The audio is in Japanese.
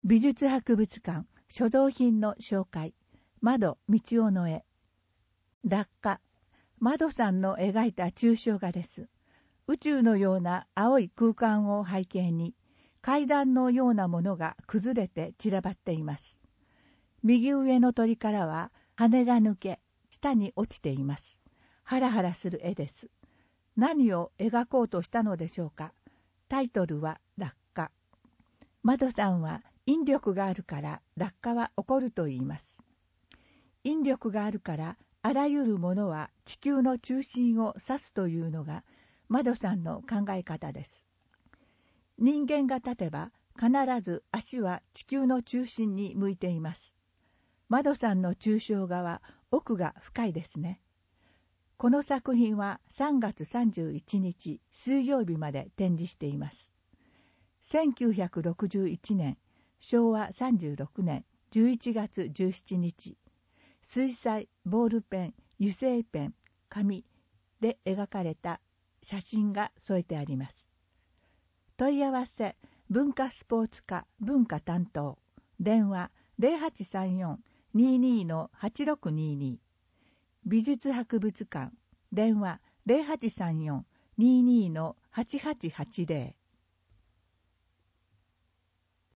美術博物館所蔵品の紹介。窓道夫の絵。落下。窓さんの描いた抽象画です。宇宙のような青い空間を背景に階段のようなものが崩れて散らばっています。右上の鳥からは羽が抜け下に落ちています。ハラハラする絵です。何を描こうとしたのでしょうか。タイトルは落下。窓さんは引力があるから落下は起こると言います。引力があるからあらゆるものは地球の中心を指すというのが窓さんの考え方です。人間が立てば必ず足は地球の中心に向いています。窓さんの抽象画は奥が深いですね。この作品は3月31日水曜日まで展示しています。1961年、昭和36年11月17日、水彩、ボールペン、油性ペン、紙で描かれた写真が添えてあります。問い合わせ、文化スポーツ課文化担当、電話 0834-22-8622、美術博物館、電話 0834-22-8880